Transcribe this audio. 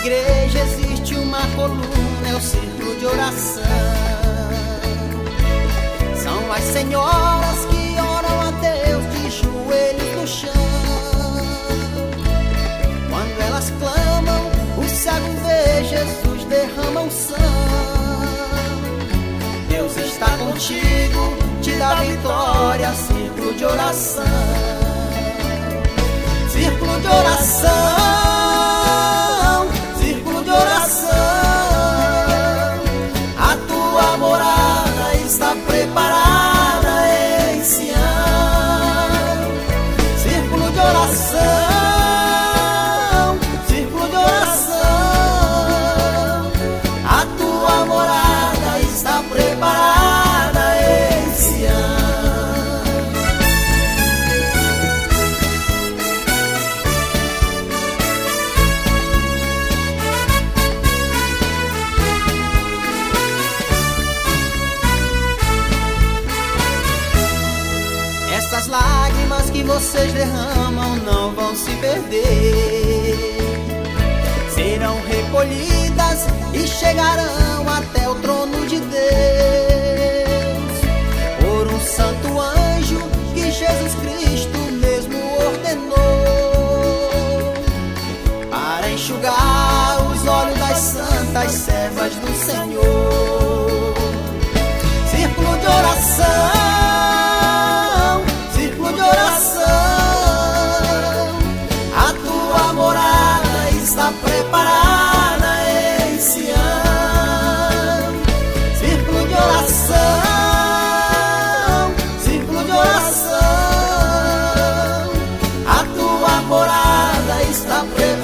igreja existe uma coluna, é o círculo de oração. São as senhoras que oram a Deus de joelhos no chão. Quando elas clamam, o cego vê Jesus derrama unção. Deus está contigo, te dá vitória, círculo de oração. Círculo de oração, círculo de oração. A tua morada está preparada em Sião. Círculo de oração, círculo de oração. A tua morada está preparada em Sião. Essas lágrimas que vocês derramam não vão se perder. Serão recolhidas e chegarão até o trono de Deus. Por um santo anjo que Jesus Cristo mesmo ordenou, para enxugar os olhos das santas servas do Senhor. Círculo de oração, a tua morada está preparada em Sião. Círculo de oração, círculo de oração. A tua morada está preparada